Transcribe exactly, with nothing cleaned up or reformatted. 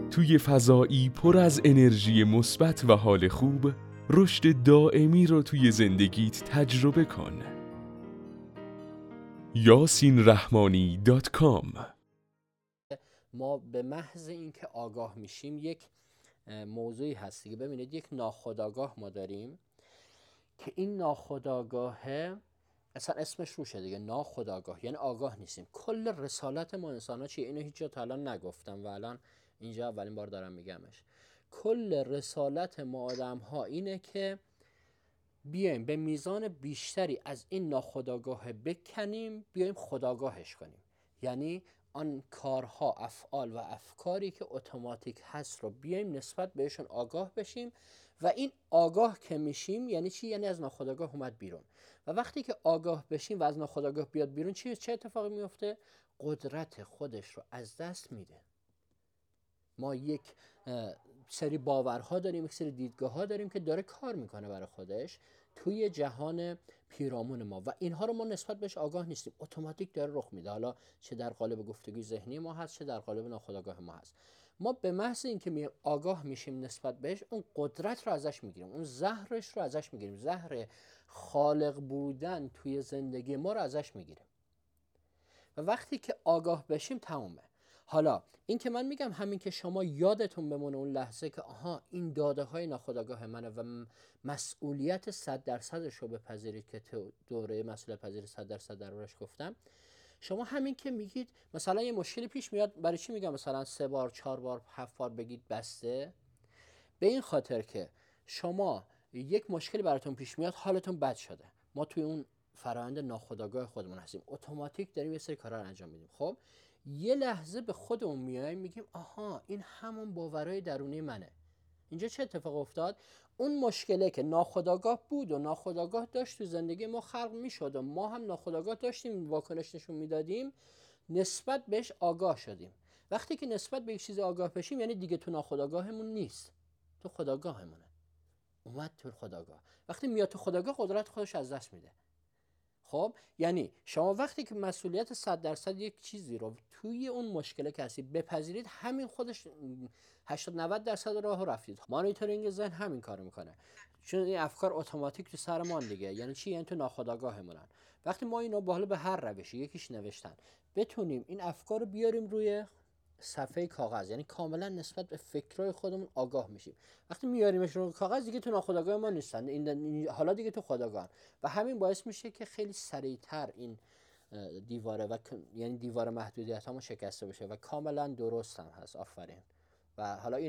توی فضایی پر از انرژی مثبت و حال خوب، رشد دائمی رو توی زندگیت تجربه کن. یاسین رحمانی دات کام. ما به محض اینکه آگاه میشیم یک موضوعی هست دیگه. ببینید یک ناخودآگاه ما داریم که این ناخودآگاهه اصلا اسمش روشه دیگه، ناخودآگاه، یعنی آگاه نیستیم. کل رسالت ما انسان ها چیه؟ اینو هیچ جا تا الان نگفتم و الان اینجا اولین بار دارم میگمش. کل رسالت ما آدم ها اینه که بیایم به میزان بیشتری از این ناخودآگاه بکنیم، بیایم خودآگاهش کنیم. یعنی آن کارها، افعال و افکاری که اتوماتیک هست رو بیایم نسبت بهشون آگاه بشیم. و این آگاه که میشیم یعنی چی؟ یعنی از ناخودآگاه اومد بیرون. و وقتی که آگاه بشیم و از ناخودآگاه بیاد بیرون، چی چه اتفاقی میفته؟ قدرت خودش رو از دست میده. ما یک سری باورها داریم، یک سری دیدگاه ها داریم که داره کار میکنه برای خودش توی جهان پیرامون ما و اینها رو ما نسبت بهش آگاه نیستیم، اتوماتیک داره رخ میده. حالا چه در قالب گفتگوی ذهنی ما هست، چه در قالب ناخودآگاه ما هست. ما به محض اینکه می آگاه میشیم نسبت بهش، اون قدرت رو ازش میگیریم، اون زهرش رو ازش میگیریم، زهر خالق بودن توی زندگی ما رو ازش میگیریم. و وقتی که آگاه بشیم تمومه. حالا این که من میگم همین که شما یادتون بمونه اون لحظه که آها این داده های ناخودآگاه منه و مسئولیت صد درصدش رو بپذیرید که دوره مسئولیت پذیری صد درصد دربارش گفتم. شما همین که میگید مثلا یه مشکلی پیش میاد، برای چی میگم مثلا سه بار چهار بار هفت بار بگید بسته؟ به این خاطر که شما یک مشکلی براتون پیش میاد، حالتون بد شده، ما توی اون فرآیند ناخودآگاه خودمون هستیم، اتوماتیک داریم یه سری کارا رو انجام میدیم. خب یه لحظه به خودمون میایم میگیم آها این همون باورهای درونی منه. اینجا چه اتفاق افتاد؟ اون مشکله که ناخودآگاه بود و ناخودآگاه داشت تو زندگی ما خلق میشد و ما هم ناخودآگاه داشتیم واکنش نشون میدادیم، نسبت بهش آگاه شدیم. وقتی که نسبت به یک چیز آگاه بشیم یعنی دیگه تو ناخودآگاهمون نیست، تو خودآگاهمونه، اومد تو خودآگاه. وقتی میاد تو خودآگاه قدرت خودش از دست میده. خب یعنی شما وقتی که مسئولیت صد درصد یک چیزی رو توی اون مشکله که هستید بپذیرید، همین خودش هشتاد نود درصد راه رفتید. مانیتورینگ ذهن همین کارو میکنه، چون این افکار اتوماتیک تو سرمان دیگه. یعنی چی؟ یعنی تو ناخودآگاهمونن. وقتی ما اینو با حالا به هر روشی، یکیش نوشتن، بتونیم این افکار رو بیاریم روی صفحه کاغذ، یعنی کاملا نسبت به فکرای خودمون آگاه میشیم. وقتی میاریمش رو کاغذ دیگه تو ناخودآگاه ما نیستن، این حالا دیگه تو خودآگاه. و همین باعث میشه که خیلی سریعتر این دیواره و یعنی دیوار محدودیت همون شکسته بشه و کاملا درست هم هست. آفرین. و حالا این